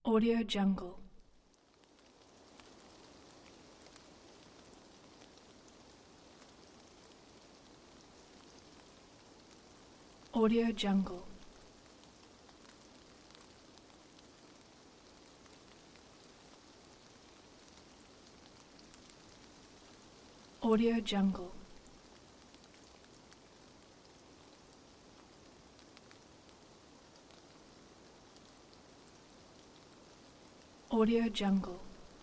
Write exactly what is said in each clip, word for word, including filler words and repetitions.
Audio Jungle. Audio Jungle. Audio Jungle. Audio Jungle.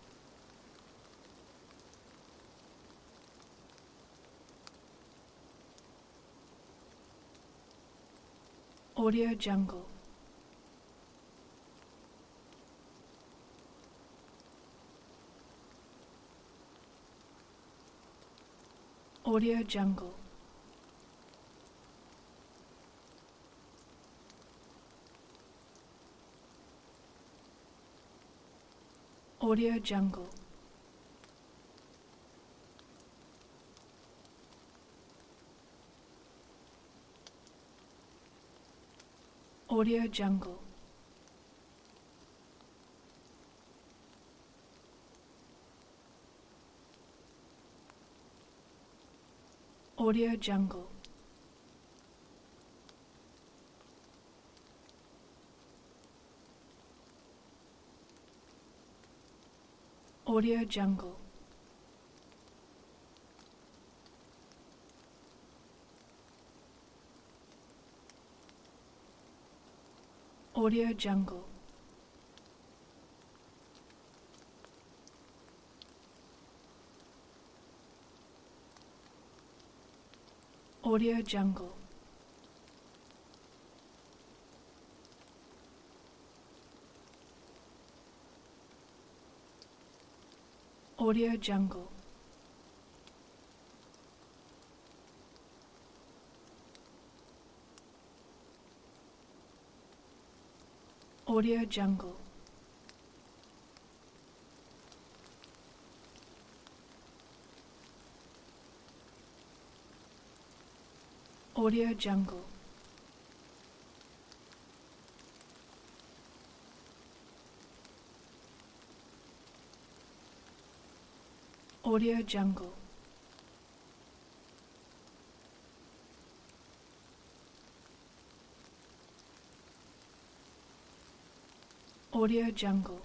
Audio Jungle. Audio Jungle. Audio Jungle. Audio Jungle. Audio Jungle. Audio Jungle. Audio Jungle. Audio Jungle. Audio Jungle. Audio Jungle. Audio Jungle. Audio Jungle. Audio Jungle.